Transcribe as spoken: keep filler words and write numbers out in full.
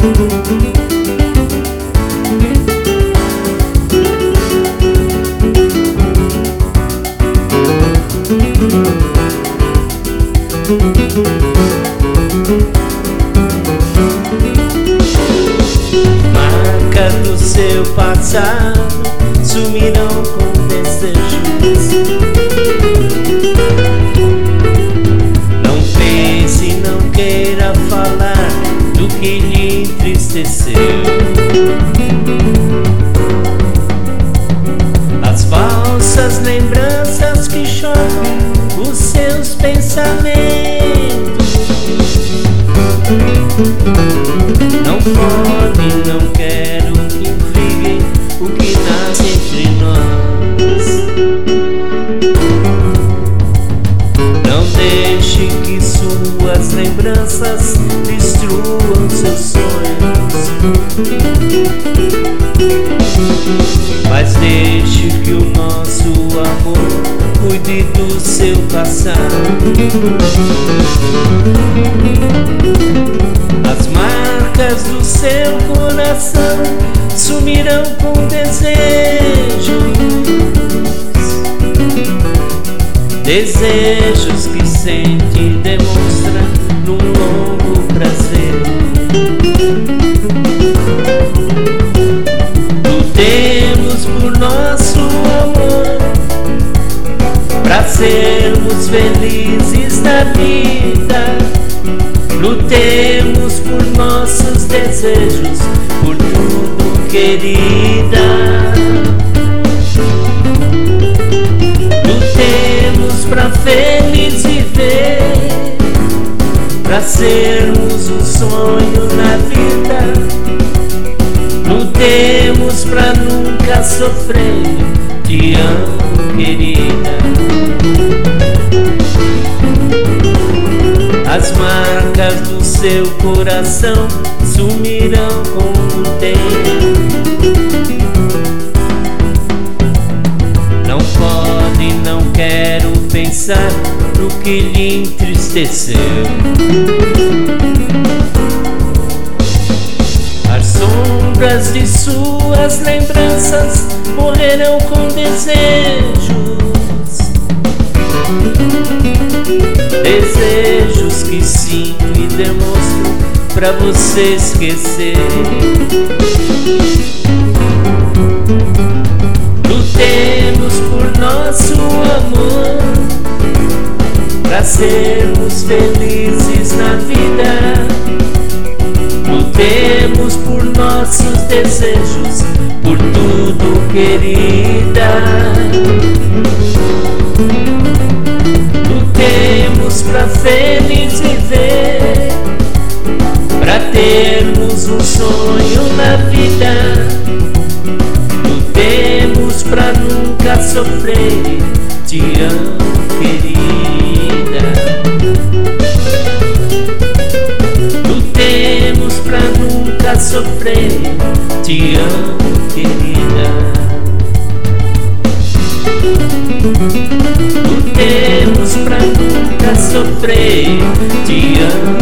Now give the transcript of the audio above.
Marcas do seu passado sumirão com desejos. Não pense, não queira falar do que lhe entristeceu. As falsas lembranças que chocam os seus pensamentos. Não pode, não quero que intriguem o que nasce entre nós. Não deixe que suas lembranças destruam seus sonhos, mas deixe que o nosso amor cuide do seu passado. As marcas do seu coração sumirão com desejos, desejos que sente e demonstra num longo prazer. Lutemos por nosso amor, pra sermos felizes na vida. Lutemos por nossos desejos, por tudo, querida. Lutemos pra feliz viver, pra sermos um sonho na vida. Lutemos pra nunca sofrer. Te amo, querida. As marcas do seu coração sumirão com o tempo. Não pode, não quero pensar no que lhe entristeceu. As sombras de suas lembranças morrerão com desejos, desejos que sinto e demonstro pra você esquecer. Lutemos por nosso amor, pra sermos felizes na vida. Lutemos por nossos desejos, por tudo, querida. Lutemos pra feliz viver, pra termos um sonho na vida. Lutemos pra nunca sofrer. Te amo, querida. Lutemos pra nunca sofrer. Te amo, querida. Lutemos pra nunca sofrer. Te amo.